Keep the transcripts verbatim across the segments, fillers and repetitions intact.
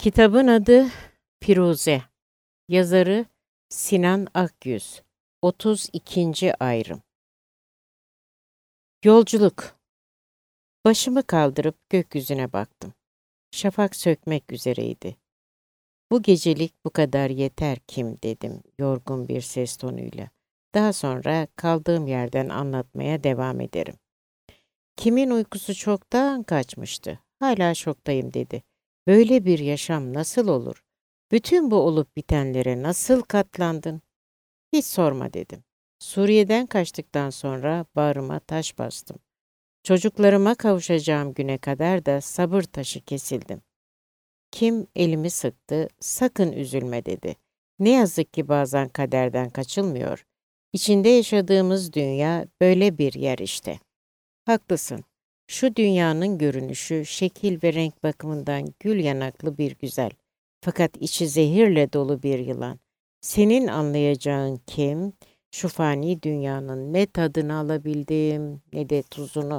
Kitabın adı Firuze. Yazarı Sinan Akyüz. otuz ikinci ayrım. Yolculuk. Başımı kaldırıp gökyüzüne baktım. Şafak sökmek üzereydi. Bu gecelik bu kadar yeter kim dedim yorgun bir ses tonuyla. Daha sonra kaldığım yerden anlatmaya devam ederim. Kimin uykusu çoktan kaçmıştı. Hala şoktayım dedi. Böyle bir yaşam nasıl olur? Bütün bu olup bitenlere nasıl katlandın? Hiç sorma dedim. Suriye'den kaçtıktan sonra bağrıma taş bastım. Çocuklarıma kavuşacağım güne kadar da sabır taşı kesildim. Kim elimi sıktı, sakın üzülme dedi. Ne yazık ki bazen kaderden kaçılmıyor. İçinde yaşadığımız dünya böyle bir yer işte. Haklısın. Şu dünyanın görünüşü, şekil ve renk bakımından gül yanaklı bir güzel. Fakat içi zehirle dolu bir yılan. Senin anlayacağın kim? Şu fani dünyanın ne tadını alabildim ne de tuzunu.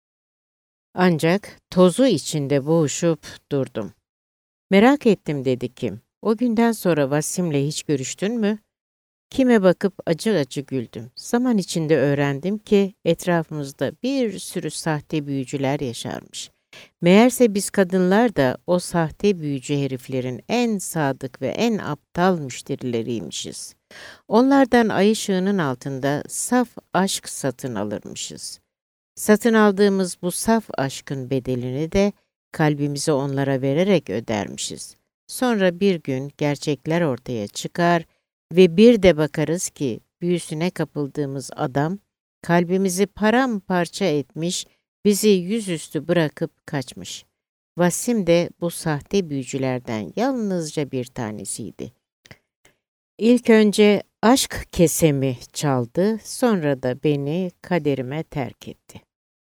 Ancak tozu içinde boğuşup durdum. Merak ettim dedi Kim. O günden sonra Vasim'le hiç görüştün mü? Kim'e bakıp acı acı güldüm. Zaman içinde öğrendim ki etrafımızda bir sürü sahte büyücüler yaşarmış. Meğerse biz kadınlar da o sahte büyücü heriflerin en sadık ve en aptal müşterileriymişiz. Onlardan ay ışığının altında saf aşk satın alırmışız. Satın aldığımız bu saf aşkın bedelini de kalbimizi onlara vererek ödermişiz. Sonra bir gün gerçekler ortaya çıkar ve bir de bakarız ki büyüsüne kapıldığımız adam kalbimizi paramparça etmiş, bizi yüzüstü bırakıp kaçmış. Vasim de bu sahte büyücülerden yalnızca bir tanesiydi. İlk önce aşk kesemi çaldı, sonra da beni kaderime terk etti.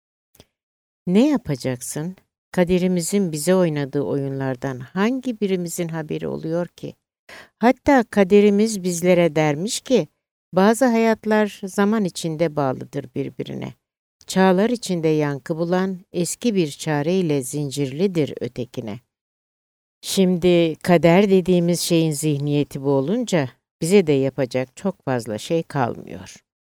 Ne yapacaksın? Kaderimizin bize oynadığı oyunlardan hangi birimizin haberi oluyor ki? Hatta kaderimiz bizlere dermiş ki, bazı hayatlar zaman içinde bağlıdır birbirine. Çağlar içinde yankı bulan eski bir çareyle zincirlidir ötekine. Şimdi kader dediğimiz şeyin zihniyeti bu olunca bize de yapacak çok fazla şey kalmıyor.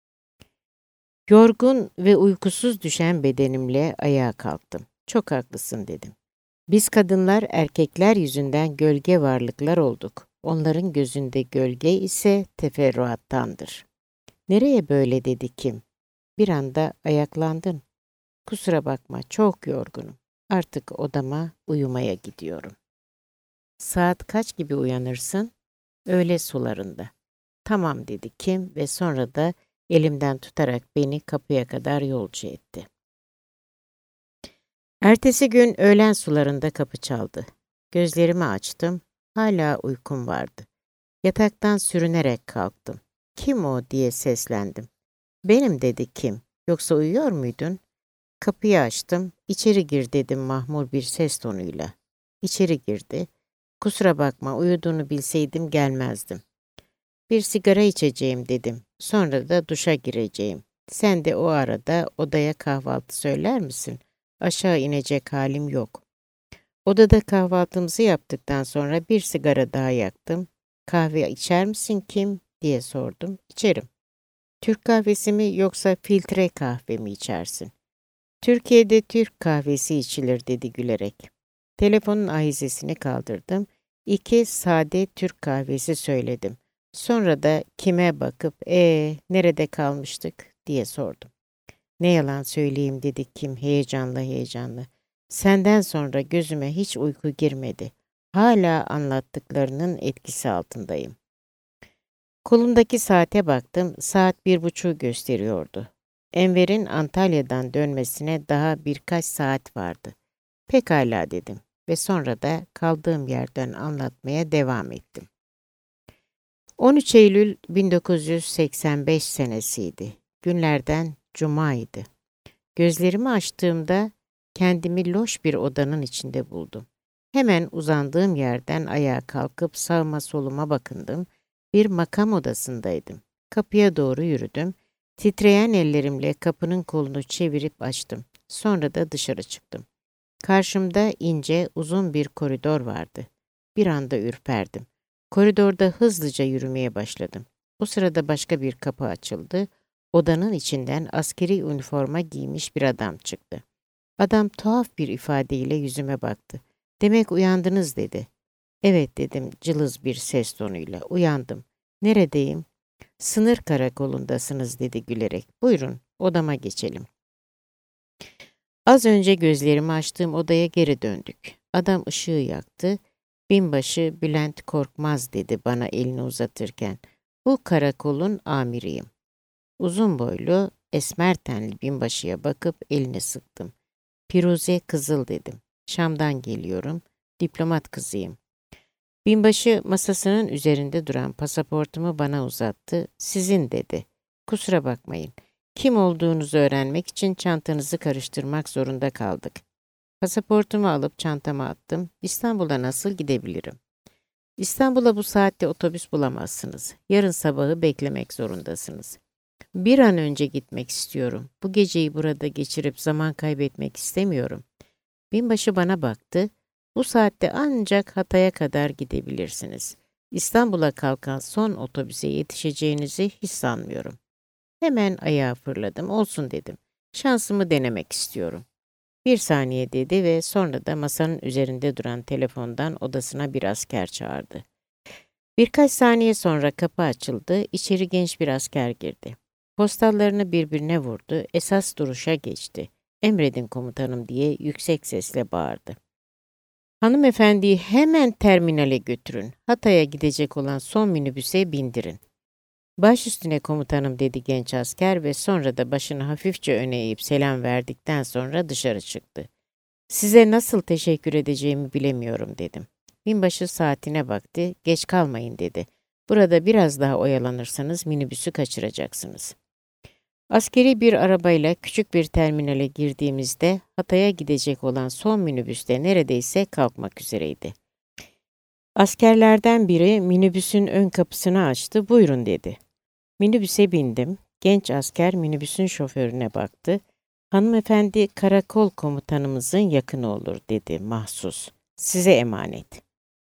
Yorgun ve uykusuz düşen bedenimle ayağa kalktım. Çok haklısın dedim. Biz kadınlar erkekler yüzünden gölge varlıklar olduk. Onların gözünde gölge ise teferruattandır. Nereye böyle dedi Kim? Bir anda ayaklandın. Kusura bakma, çok yorgunum. Artık odama uyumaya gidiyorum. Saat kaç gibi uyanırsın? Öğle sularında. Tamam dedi Kim ve sonra da elimden tutarak beni kapıya kadar yolcu etti. Ertesi gün öğlen sularında kapı çaldı. Gözlerimi açtım. Hala uykum vardı. Yataktan sürünerek kalktım. Kim o diye seslendim. Benim dedi Kim. Yoksa uyuyor muydun? Kapıyı açtım. İçeri gir dedim mahmur bir ses tonuyla. İçeri girdi. Kusura bakma uyuduğunu bilseydim gelmezdim. Bir sigara içeceğim dedim. Sonra da duşa gireceğim. Sen de o arada odaya kahvaltı söyler misin? Aşağı inecek halim yok. Odada kahvaltımızı yaptıktan sonra bir sigara daha yaktım. Kahve içer misin Kim diye sordum. İçerim. Türk kahvesi mi yoksa filtre kahve mi içersin? Türkiye'de Türk kahvesi içilir dedi gülerek. Telefonun ahizesini kaldırdım. İki sade Türk kahvesi söyledim. Sonra da Kim'e bakıp ee nerede kalmıştık diye sordum. Ne yalan söyleyeyim dedi Kim heyecanlı heyecanlı. Senden sonra gözüme hiç uyku girmedi. Hala anlattıklarının etkisi altındayım. Kolumdaki saate baktım, saat bir buçuğu gösteriyordu. Enver'in Antalya'dan dönmesine daha birkaç saat vardı. Pekala dedim ve sonra da kaldığım yerden anlatmaya devam ettim. on üç Eylül bin dokuz yüz seksen beş senesiydi. Günlerden cumaydı. Gözlerimi açtığımda kendimi loş bir odanın içinde buldum. Hemen uzandığım yerden ayağa kalkıp sağıma soluma bakındım. Bir makam odasındaydım. Kapıya doğru yürüdüm. Titreyen ellerimle kapının kolunu çevirip açtım. Sonra da dışarı çıktım. Karşımda ince, uzun bir koridor vardı. bir anda ürperdim. Koridorda hızlıca yürümeye başladım. O sırada başka bir kapı açıldı. Odanın içinden askeri üniforma giymiş bir adam çıktı. Adam tuhaf bir ifadeyle yüzüme baktı. "Demek uyandınız," dedi. "Evet," dedim cılız bir ses tonuyla. "Uyandım. Neredeyim?" "Sınır karakolundasınız," dedi gülerek. "Buyurun, odama geçelim." Az önce gözlerimi açtığım odaya geri döndük. Adam ışığı yaktı. "Binbaşı Bülent Korkmaz," dedi bana elini uzatırken. "Bu karakolun amiriyim." Uzun boylu, esmer tenli binbaşıya bakıp elini sıktım. "Firuze Kızıl," dedim. "Şam'dan geliyorum. Diplomat kızıyım." Binbaşı masasının üzerinde duran pasaportumu bana uzattı. "Sizin," dedi. "Kusura bakmayın. Kim olduğunuzu öğrenmek için çantanızı karıştırmak zorunda kaldık." Pasaportumu alıp çantama attım. "İstanbul'a nasıl gidebilirim?" "İstanbul'a bu saatte otobüs bulamazsınız. Yarın sabahı beklemek zorundasınız." "Bir an önce gitmek istiyorum. Bu geceyi burada geçirip zaman kaybetmek istemiyorum." Binbaşı bana baktı. "Bu saatte ancak Hatay'a kadar gidebilirsiniz. İstanbul'a kalkan son otobüse yetişeceğinizi hiç sanmıyorum." Hemen ayağa fırladım. "Olsun," dedim. "Şansımı denemek istiyorum." "Bir saniye," dedi ve sonra da masanın üzerinde duran telefondan odasına bir asker çağırdı. Birkaç saniye sonra kapı açıldı. İçeri genç bir asker girdi. Postallarını birbirine vurdu. Esas duruşa geçti. "Emredin komutanım," diye yüksek sesle bağırdı. "Hanımefendiyi hemen terminale götürün. Hatay'a gidecek olan son minibüse bindirin." "Baş üstüne komutanım," dedi genç asker ve sonra da başını hafifçe öne eğip selam verdikten sonra dışarı çıktı. "Size nasıl teşekkür edeceğimi bilemiyorum," dedim. Binbaşı saatine baktı. "Geç kalmayın," dedi. "Burada biraz daha oyalanırsanız minibüsü kaçıracaksınız." Askeri bir arabayla küçük bir terminale girdiğimizde Hatay'a gidecek olan son minibüs de neredeyse kalkmak üzereydi. Askerlerden biri minibüsün ön kapısını açtı. "Buyurun," dedi. Minibüse bindim. Genç asker minibüsün şoförüne baktı. "Hanımefendi karakol komutanımızın yakını olur," dedi mahsus. "Size emanet."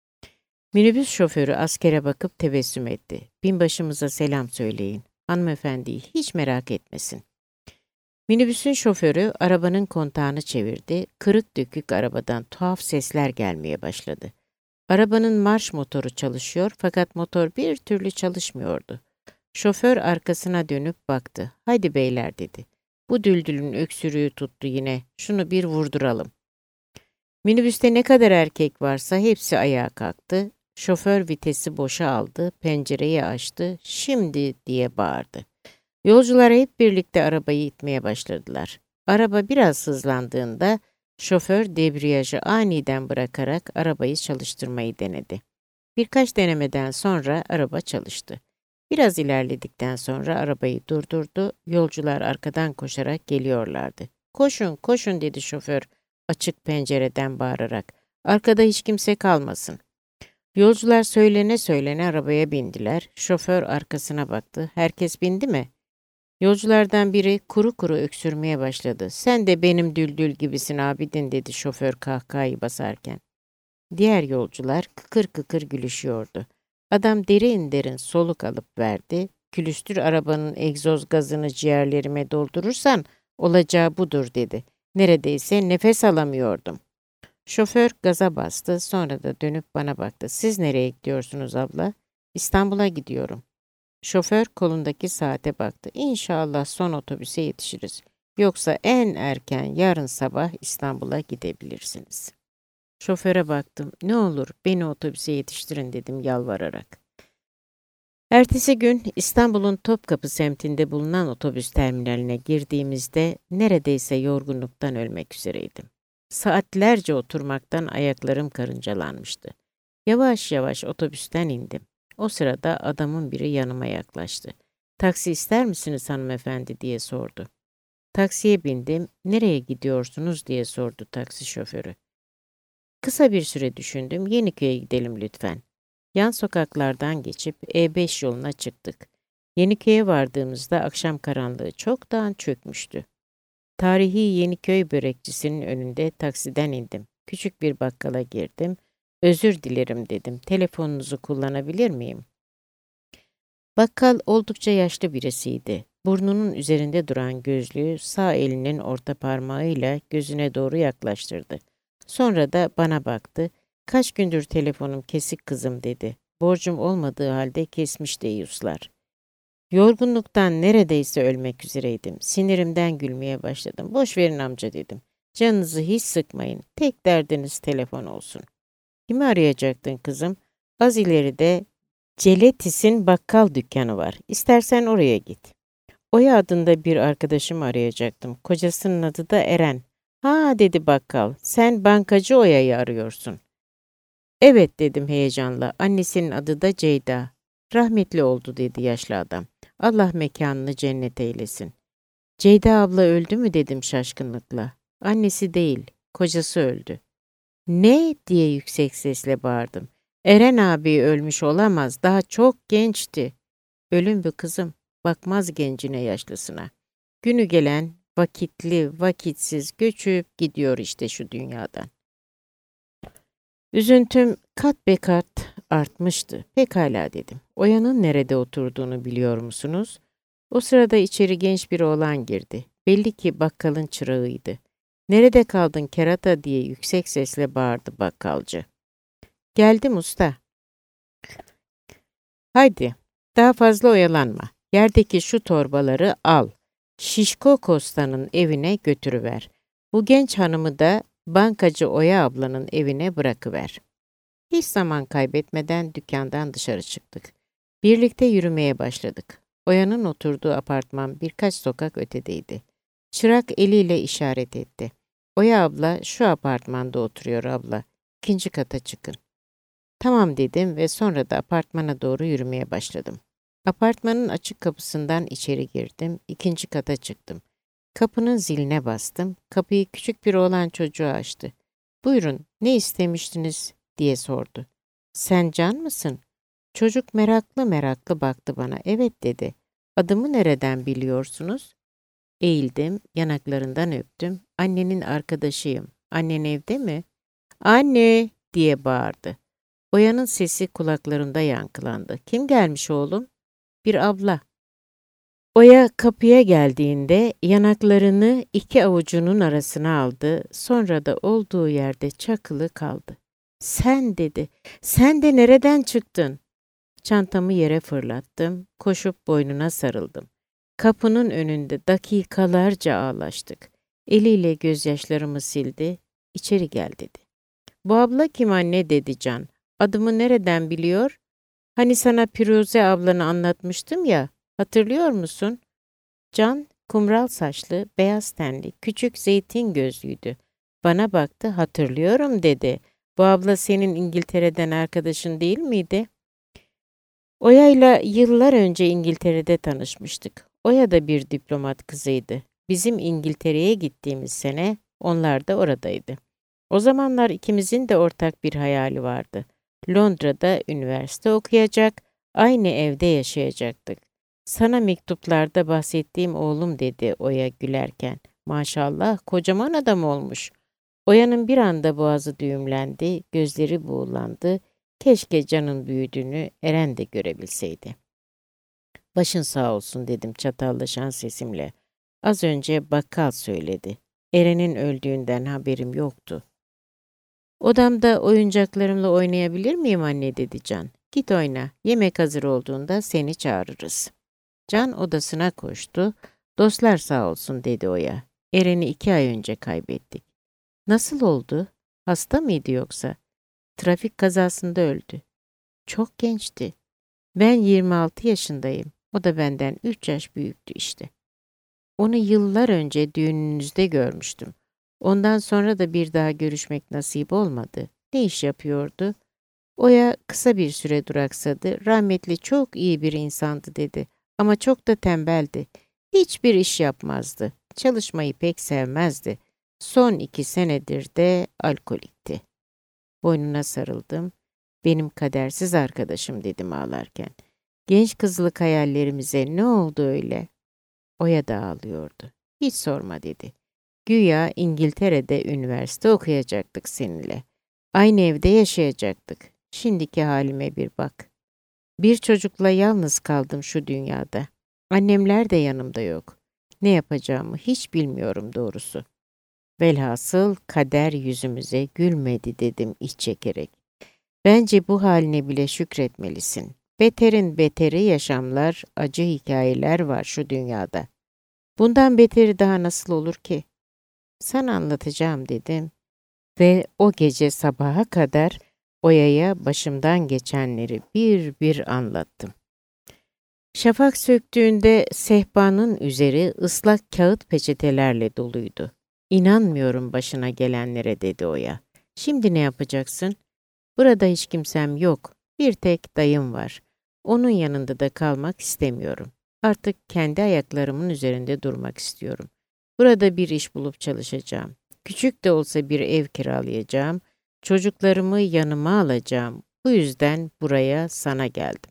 Minibüs şoförü askere bakıp tebessüm etti. "Binbaşımıza selam söyleyin. Hanımefendiyi hiç merak etmesin." Minibüsün şoförü arabanın kontağını çevirdi. Kırık dökük arabadan tuhaf sesler gelmeye başladı. Arabanın marş motoru çalışıyor fakat motor bir türlü çalışmıyordu. Şoför arkasına dönüp baktı. "Haydi beyler," dedi. "Bu düldülün öksürüğü tuttu yine. Şunu bir vurduralım." Minibüste ne kadar erkek varsa hepsi ayağa kalktı. Şoför vitesi boşa aldı, pencereyi açtı. "Şimdi," diye bağırdı. Yolcular hep birlikte arabayı itmeye başladılar. Araba biraz hızlandığında şoför debriyajı aniden bırakarak arabayı çalıştırmayı denedi. Birkaç denemeden sonra araba çalıştı. Biraz ilerledikten sonra arabayı durdurdu. Yolcular arkadan koşarak geliyorlardı. "Koşun, koşun," dedi şoför açık pencereden bağırarak. "Arkada hiç kimse kalmasın." Yolcular söylene söylene arabaya bindiler. Şoför arkasına baktı. "Herkes bindi mi?" Yolculardan biri kuru kuru öksürmeye başladı. "Sen de benim düldül gibisin abidin," dedi şoför kahkahayı basarken. Diğer yolcular kıkır kıkır gülüşüyordu. Adam derin derin soluk alıp verdi. "Külüstür arabanın egzoz gazını ciğerlerime doldurursan olacağı budur," dedi. "Neredeyse nefes alamıyordum." Şoför gaza bastı, sonra da dönüp bana baktı. "Siz nereye gidiyorsunuz abla?" "İstanbul'a gidiyorum." Şoför kolundaki saate baktı. "İnşallah son otobüse yetişiriz. Yoksa en erken yarın sabah İstanbul'a gidebilirsiniz." Şoföre baktım. "Ne olur beni otobüse yetiştirin," dedim yalvararak. Ertesi gün İstanbul'un Topkapı semtinde bulunan otobüs terminaline girdiğimizde neredeyse yorgunluktan ölmek üzereydim. Saatlerce oturmaktan ayaklarım karıncalanmıştı. Yavaş yavaş otobüsten indim. O sırada adamın biri yanıma yaklaştı. "Taksi ister misiniz hanımefendi?" diye sordu. Taksiye bindim. "Nereye gidiyorsunuz?" diye sordu taksi şoförü. Kısa bir süre düşündüm. "Yeniköy'e gidelim lütfen." Yan sokaklardan geçip E beş yoluna çıktık. Yeniköy'e vardığımızda akşam karanlığı çoktan çökmüştü. Tarihi Yeniköy börekçisinin önünde taksiden indim. Küçük bir bakkala girdim. Özür dilerim dedim. Telefonunuzu kullanabilir miyim? Bakkal oldukça yaşlı birisiydi. Burnunun üzerinde duran gözlüğü sağ elinin orta parmağıyla gözüne doğru yaklaştırdı. Sonra da bana baktı. Kaç gündür telefonum kesik kızım dedi. Borcum olmadığı halde kesmiş deyuslar. Yorgunluktan neredeyse ölmek üzereydim. Sinirimden gülmeye başladım. Boş verin amca dedim. Canınızı hiç sıkmayın. Tek derdiniz telefon olsun. Kimi arayacaktın kızım? Az ileride Celetis'in bakkal dükkanı var. İstersen oraya git. Oya adında bir arkadaşımı arayacaktım. Kocasının adı da Eren. Ha dedi bakkal. Sen bankacı Oya'yı arıyorsun. Evet dedim heyecanla. Annesinin adı da Ceyda. Rahmetli oldu dedi yaşlı adam. Allah mekanını cennet eylesin. Ceyda abla öldü mü dedim şaşkınlıkla. Annesi değil, kocası öldü. Ne diye yüksek sesle bağırdım. Eren abi ölmüş olamaz, daha çok gençti. Ölüm bu kızım, bakmaz gencine yaşlısına. Günü gelen vakitli, vakitsiz göçüp gidiyor işte şu dünyadan. Üzüntüm kat be kat artmıştı. Pekala dedim. Oya'nın nerede oturduğunu biliyor musunuz? O sırada içeri genç bir oğlan girdi. Belli ki bakkalın çırağıydı. Nerede kaldın kerata diye yüksek sesle bağırdı bakkalcı. Geldim usta. Haydi, daha fazla oyalanma. Yerdeki şu torbaları al. Şişko Kosta'nın evine götürüver. Bu genç hanımı da bankacı Oya ablanın evine bırakıver. Hiç zaman kaybetmeden dükkandan dışarı çıktık. Birlikte yürümeye başladık. Oya'nın oturduğu apartman birkaç sokak ötedeydi. Çırak eliyle işaret etti. Oya abla şu apartmanda oturuyor abla. İkinci kata çıkın. Tamam dedim ve sonra da apartmana doğru yürümeye başladım. Apartmanın açık kapısından içeri girdim, ikinci kata çıktım. Kapının ziline bastım, kapıyı küçük bir oğlan çocuğu açtı. Buyurun, ne istemiştiniz diye sordu. Sen Can mısın? Çocuk meraklı meraklı baktı bana. Evet dedi. Adımı nereden biliyorsunuz? Eğildim, yanaklarından öptüm. Annenin arkadaşıyım. Annen evde mi? Anne diye bağırdı. Oya'nın sesi kulaklarımda yankılandı. Kim gelmiş oğlum? Bir abla. Oya kapıya geldiğinde yanaklarını iki avucunun arasına aldı. Sonra da olduğu yerde çakılı kaldı. Sen dedi. Sen de nereden çıktın? Çantamı yere fırlattım. Koşup boynuna sarıldım. Kapının önünde dakikalarca ağlaştık. Eliyle gözyaşlarımı sildi. İçeri gel dedi. Bu abla kim anne dedi Can. Adımı nereden biliyor? Hani sana Firuze ablanı anlatmıştım ya, hatırlıyor musun? Can, kumral saçlı, beyaz tenli, küçük zeytin gözlüydü. Bana baktı, hatırlıyorum dedi. Bu abla senin İngiltere'den arkadaşın değil miydi? Oya'yla yıllar önce İngiltere'de tanışmıştık. Oya da bir diplomat kızıydı. Bizim İngiltere'ye gittiğimiz sene onlar da oradaydı. O zamanlar ikimizin de ortak bir hayali vardı. Londra'da üniversite okuyacak, aynı evde yaşayacaktık. Sana mektuplarda bahsettiğim oğlum dedi Oya gülerken. Maşallah kocaman adam olmuş. Oya'nın bir anda boğazı düğümlendi, gözleri buğulandı. Keşke Can'ın büyüdüğünü Eren de görebilseydi. Başın sağ olsun dedim çatallaşan sesimle. Az önce bakkal söyledi. Eren'in öldüğünden haberim yoktu. Odamda oyuncaklarımla oynayabilir miyim anne dedi Can. Git oyna, yemek hazır olduğunda seni çağırırız. Can odasına koştu. Dostlar sağ olsun dedi Oya. Eren'i iki ay önce kaybettik. Nasıl oldu? Hasta mıydı yoksa? Trafik kazasında öldü. Çok gençti. Ben yirmi altı yaşındayım. O da benden üç yaş büyüktü işte. Onu yıllar önce düğününüzde görmüştüm. Ondan sonra da bir daha görüşmek nasip olmadı. Ne iş yapıyordu? Oya kısa bir süre duraksadı. Rahmetli çok iyi bir insandı dedi. Ama çok da tembeldi. Hiçbir iş yapmazdı. Çalışmayı pek sevmezdi. Son iki senedir de alkolikti. Boynuna sarıldım. Benim kadersiz arkadaşım dedim ağlarken. Genç kızlık hayallerimize ne oldu öyle? Oya da ağlıyordu. Hiç sorma dedi. Güya İngiltere'de üniversite okuyacaktık seninle. Aynı evde yaşayacaktık. Şimdiki halime bir bak. Bir çocukla yalnız kaldım şu dünyada. Annemler de yanımda yok. Ne yapacağımı hiç bilmiyorum doğrusu. Velhasıl kader yüzümüze gülmedi dedim iç çekerek. Bence bu haline bile şükretmelisin. Beterin beteri yaşamlar, acı hikayeler var şu dünyada. Bundan beteri daha nasıl olur ki? Sana anlatacağım dedim ve o gece sabaha kadar Oya'ya başımdan geçenleri bir bir anlattım. Şafak söktüğünde sehpanın üzeri ıslak kağıt peçetelerle doluydu. İnanmıyorum başına gelenlere dedi Oya. Şimdi ne yapacaksın? Burada hiç kimsem yok. Bir tek dayım var. Onun yanında da kalmak istemiyorum. Artık kendi ayaklarımın üzerinde durmak istiyorum. Burada bir iş bulup çalışacağım. Küçük de olsa bir ev kiralayacağım. Çocuklarımı yanıma alacağım. Bu yüzden buraya sana geldim.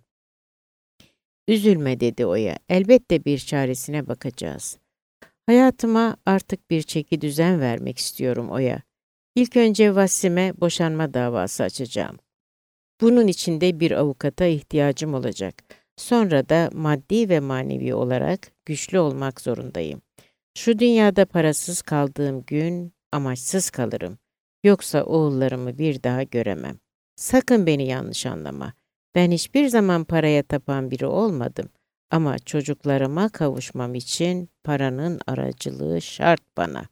Üzülme dedi Oya. Elbette bir çaresine bakacağız. Hayatıma artık bir çeki düzen vermek istiyorum Oya. İlk önce Vasim'e boşanma davası açacağım. Bunun için de bir avukata ihtiyacım olacak. Sonra da maddi ve manevi olarak güçlü olmak zorundayım. Şu dünyada parasız kaldığım gün amaçsız kalırım. Yoksa oğullarımı bir daha göremem. Sakın beni yanlış anlama. Ben hiçbir zaman paraya tapan biri olmadım. Ama çocuklarıma kavuşmam için paranın aracılığı şart bana.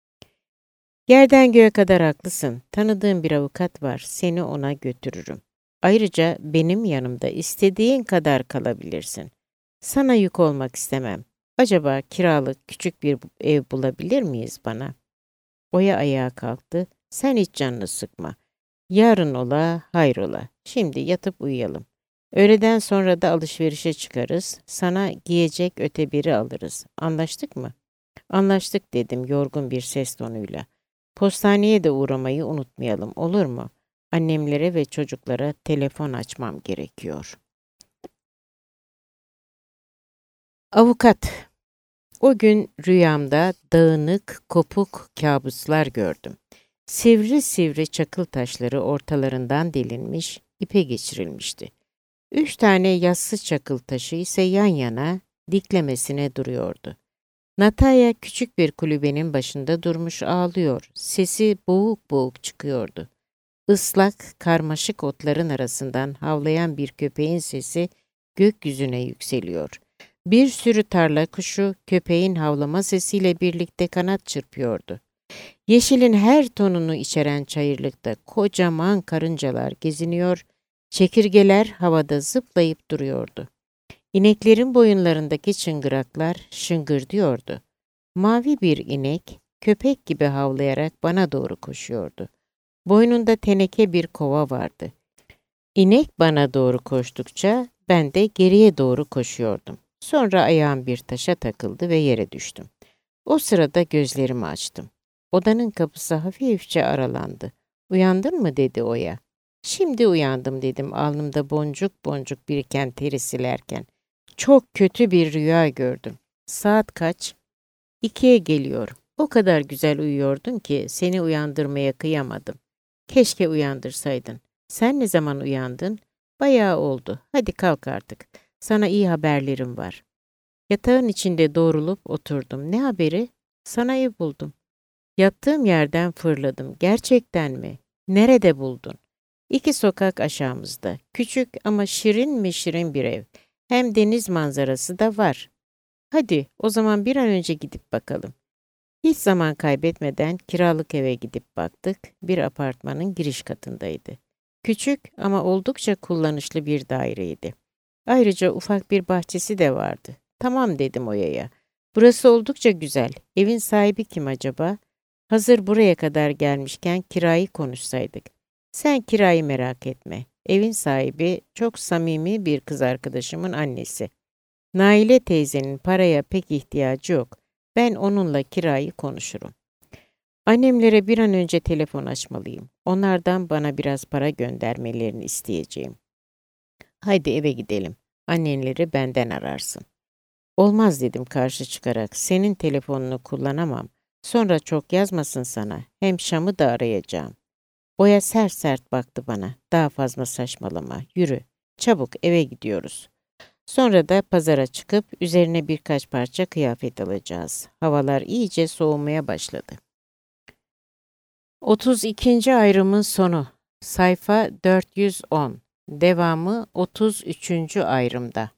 Yerden göğe kadar haklısın. Tanıdığım bir avukat var. Seni ona götürürüm. Ayrıca benim yanımda istediğin kadar kalabilirsin. Sana yük olmak istemem. Acaba kiralık küçük bir ev bulabilir miyiz bana? Oya ayağa kalktı. Sen hiç canını sıkma. Yarın ola, hayrola. Şimdi yatıp uyuyalım. Öğleden sonra da alışverişe çıkarız. Sana giyecek öteberi alırız. Anlaştık mı? Anlaştık dedim yorgun bir ses tonuyla. Postaneye de uğramayı unutmayalım, olur mu? Annemlere ve çocuklara telefon açmam gerekiyor. Avukat. O gün rüyamda dağınık, kopuk kabuslar gördüm. Sivri sivri çakıl taşları ortalarından delinmiş, ipe geçirilmişti. Üç tane yassı çakıl taşı ise yan yana, diklemesine duruyordu. Nataya küçük bir kulübenin başında durmuş ağlıyor. Sesi boğuk boğuk çıkıyordu. Islak, karmaşık otların arasından havlayan bir köpeğin sesi gökyüzüne yükseliyor. Bir sürü tarla kuşu köpeğin havlama sesiyle birlikte kanat çırpıyordu. Yeşilin her tonunu içeren çayırlıkta kocaman karıncalar geziniyor, çekirgeler havada zıplayıp duruyordu. İneklerin boyunlarındaki çıngıraklar şıngırdıyordu. Mavi bir inek, köpek gibi havlayarak bana doğru koşuyordu. Boynunda teneke bir kova vardı. İnek bana doğru koştukça ben de geriye doğru koşuyordum. Sonra ayağım bir taşa takıldı ve yere düştüm. O sırada gözlerimi açtım. Odanın kapısı hafifçe aralandı. "Uyandın mı?" dedi Oya. "Şimdi uyandım." dedim alnımda boncuk boncuk biriken teri silerken. "Çok kötü bir rüya gördüm." "Saat kaç?" "İkiye geliyor. O kadar güzel uyuyordun ki seni uyandırmaya kıyamadım. Keşke uyandırsaydın. Sen ne zaman uyandın?" "Bayağı oldu. Hadi kalk artık. Sana iyi haberlerim var." Yatağın içinde doğrulup oturdum. "Ne haberi?" "Sana ev buldum." Yattığım yerden fırladım. "Gerçekten mi? Nerede buldun?" "İki sokak aşağımızda. Küçük ama şirin mi şirin bir ev. Hem deniz manzarası da var." "Hadi, o zaman bir an önce gidip bakalım." Hiç zaman kaybetmeden kiralık eve gidip baktık. Bir apartmanın giriş katındaydı. Küçük ama oldukça kullanışlı bir daireydi. Ayrıca ufak bir bahçesi de vardı. "Tamam." dedim Oya'ya. "Burası oldukça güzel. Evin sahibi kim acaba? Hazır buraya kadar gelmişken kirayı konuşsaydık." "Sen kirayı merak etme. Evin sahibi çok samimi bir kız arkadaşımın annesi. Naile teyzenin paraya pek ihtiyacı yok. Ben onunla kirayı konuşurum." Annemlere bir an önce telefon açmalıyım. Onlardan bana biraz para göndermelerini isteyeceğim. "Haydi eve gidelim. Annenleri benden ararsın." "Olmaz." dedim karşı çıkarak. "Senin telefonunu kullanamam. Sonra çok yazmasın sana. Hem Şam'ı da arayacağım." Oya sert sert baktı bana. Daha fazla saçmalama. Yürü. Çabuk eve gidiyoruz. Sonra da pazara çıkıp üzerine birkaç parça kıyafet alacağız. Havalar iyice soğumaya başladı. otuz ikinci ayrımın sonu. Sayfa dört yüz on. Devamı otuz üçüncü ayrımda.